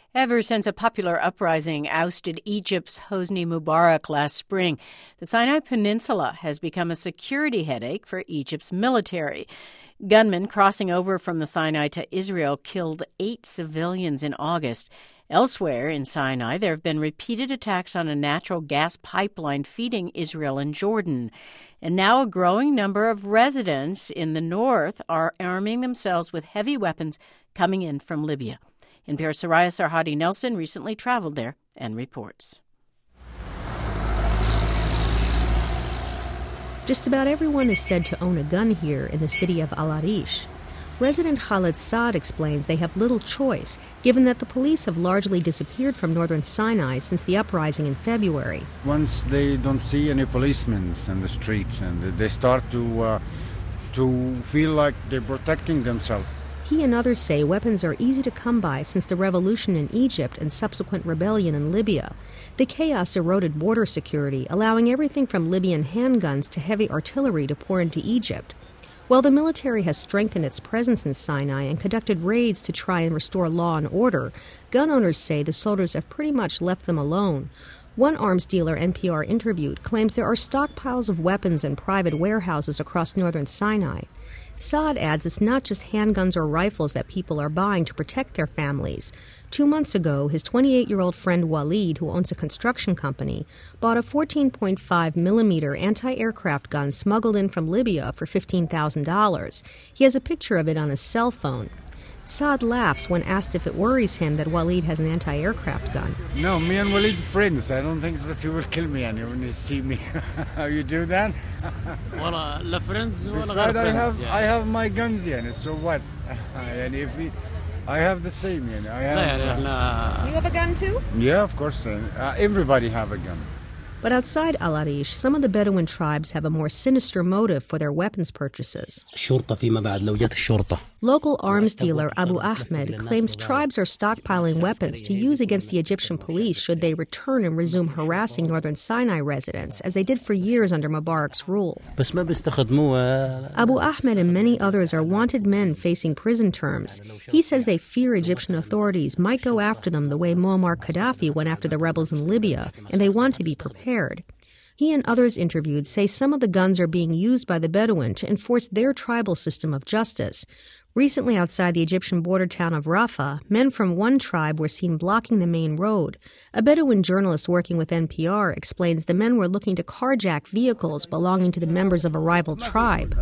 Ever since a popular uprising ousted Egypt's Hosni Mubarak last spring, the Sinai Peninsula has become a security headache for Egypt's military. Gunmen crossing over from the Sinai to Israel killed 8 civilians in August. Elsewhere in Sinai, there have been repeated attacks on a natural gas pipeline feeding Israel and Jordan. And now a growing number of residents in the north are arming themselves with heavy weapons coming in from Libya. NPR's Soraya Sarhadi Nelson recently traveled there and reports. Just about everyone is said to own a gun here in the city of Al Arish. Resident Khaled Saad explains they have little choice, given that the police have largely disappeared from northern Sinai since the uprising in February. Once they don't see any policemen in the streets, and they start to feel like they're protecting themselves. He and others say weapons are easy to come by since the revolution in Egypt and subsequent rebellion in Libya. The chaos eroded border security, allowing everything from Libyan handguns to heavy artillery to pour into Egypt. While the military has strengthened its presence in Sinai and conducted raids to try and restore law and order, gun owners say the soldiers have pretty much left them alone. One arms dealer NPR interviewed claims there are stockpiles of weapons in private warehouses across northern Sinai. Saad adds it's not just handguns or rifles that people are buying to protect their families. 2 months ago, his 28-year-old friend Walid, who owns a construction company, bought a 14.5 millimeter anti-aircraft gun smuggled in from Libya for $15,000. He has a picture of it on his cell phone. Saad laughs when asked if it worries him that Walid has an anti-aircraft gun. No, me and Walid friends. I don't think that he will kill me when you see me. You do that? Besides, I have my guns, so what? And if I have the same, You have a gun too? Yeah, of course. Everybody have a gun. But outside Al Arish, some of the Bedouin tribes have a more sinister motive for their weapons purchases. Local arms dealer Abu Ahmed claims tribes are stockpiling weapons to use against the Egyptian police should they return and resume harassing northern Sinai residents, as they did for years under Mubarak's rule. Abu Ahmed and many others are wanted men facing prison terms. He says they fear Egyptian authorities might go after them the way Muammar Gaddafi went after the rebels in Libya, and they want to be prepared. He and others interviewed say some of the guns are being used by the Bedouin to enforce their tribal system of justice. Recently, outside the Egyptian border town of Rafah, men from one tribe were seen blocking the main road. A Bedouin journalist working with NPR explains the men were looking to carjack vehicles belonging to the members of a rival tribe.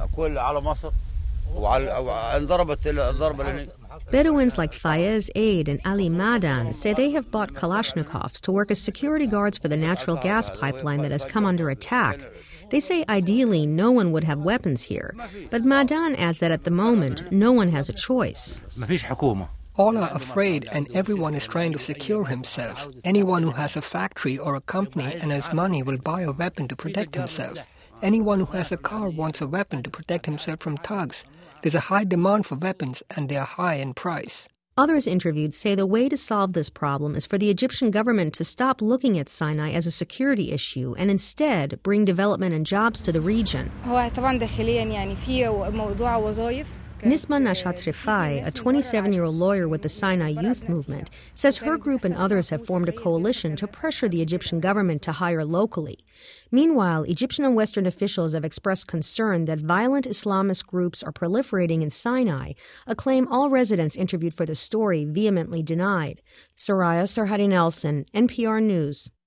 Bedouins like Fayez Aid and Ali Madan say they have bought Kalashnikovs to work as security guards for the natural gas pipeline that has come under attack. They say ideally no one would have weapons here, but Madan adds that at the moment no one has a choice. All are afraid and everyone is trying to secure himself. Anyone who has a factory or a company and has money will buy a weapon to protect himself. Anyone who has a car wants a weapon to protect himself from thugs. There's a high demand for weapons, and they are high in price. Others interviewed say the way to solve this problem is for the Egyptian government to stop looking at Sinai as a security issue and instead bring development and jobs to the region. Nisma Nashat Rifai, a 27-year-old lawyer with the Sinai Youth Movement, says her group and others have formed a coalition to pressure the Egyptian government to hire locally. Meanwhile, Egyptian and Western officials have expressed concern that violent Islamist groups are proliferating in Sinai, a claim all residents interviewed for the story vehemently denied. Soraya Sarhadi Nelson, NPR News.